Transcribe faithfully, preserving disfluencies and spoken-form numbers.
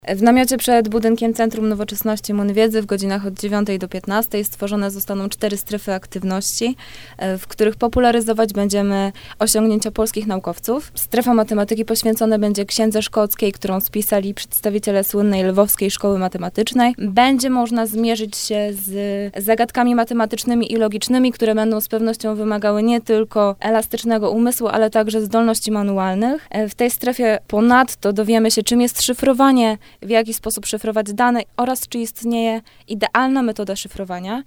W namiocie przed budynkiem Centrum Nowoczesności M U N Wiedzy w godzinach od dziewiątej do piętnastej stworzone zostaną cztery strefy aktywności, w których popularyzować będziemy osiągnięcia polskich naukowców. Strefa matematyki poświęcona będzie księdze szkockiej, którą spisali przedstawiciele słynnej Lwowskiej Szkoły Matematycznej. Będzie można zmierzyć się z zagadkami matematycznymi i logicznymi, które będą z pewnością wymagały nie tylko elastycznego umysłu, ale także zdolności manualnych. W tej strefie ponadto dowiemy się, czym jest szyfrowanie, w jaki sposób szyfrować dane oraz czy istnieje idealna metoda szyfrowania.